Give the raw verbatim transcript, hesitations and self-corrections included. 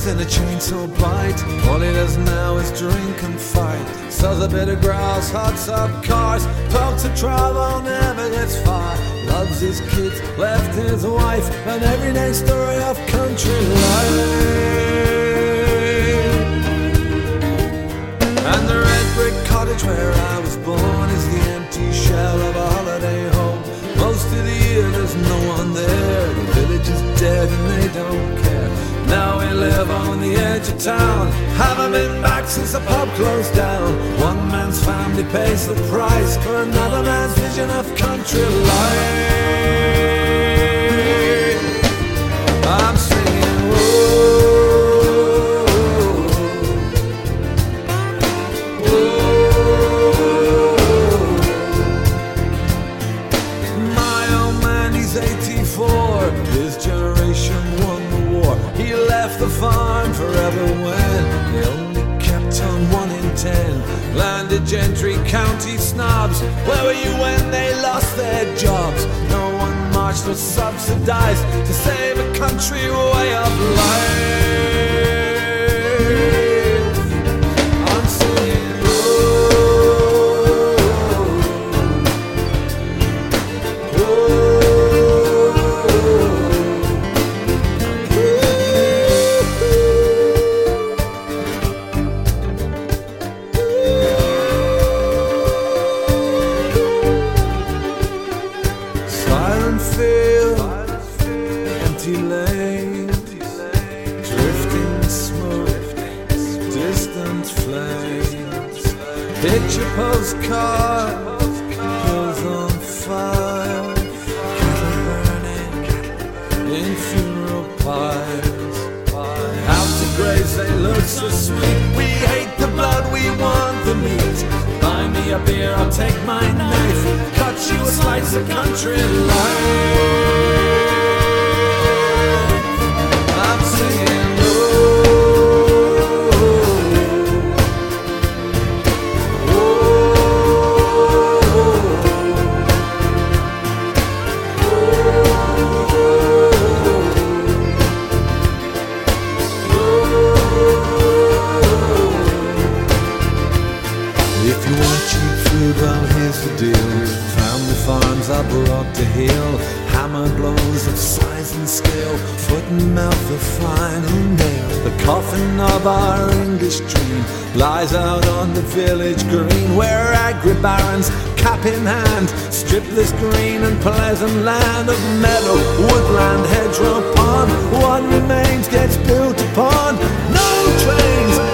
teeth and a chainsaw bite. All he does now is drink and fight. Sells a bit of grouse, hots up cars, talks a travel, never gets far. Loves his kids, left his wife, an everyday story of country life. And the red brick cottage where I was born is the empty shell of a holiday home. Most of the year there's no one there. The village is dead and they don't care. Now we live on the edge of town. Haven't been back since the pub closed down. One man's family pays the price for another man's vision of country life. I'm singing, whoa. eighty-four, his generation won the war. He left the farm forever when they only kept on one in ten. Landed gentry, county snobs, where were you when they lost their jobs? No one marched or subsidized to save a country way of life. I'm singing, empty lane, drifting smoke, distant flames. Picture postcard, hills on fire, cattle burning in funeral pyres. Out to graves they look so sweet. We hate the blood, we want the meat. Buy me a beer, I'll take my knife, cut you a slice of country life. I'm singing, if you want cheap food, well here's the deal. Family farms are brought to heel. Hammer blows of size and scale, foot and mouth of final nail. The coffin of our English dream lies out on the village green, where agri-barons, cap in hand, strip this green and pleasant land of meadow, woodland, hedgerow, pond. What remains gets built upon. No trains,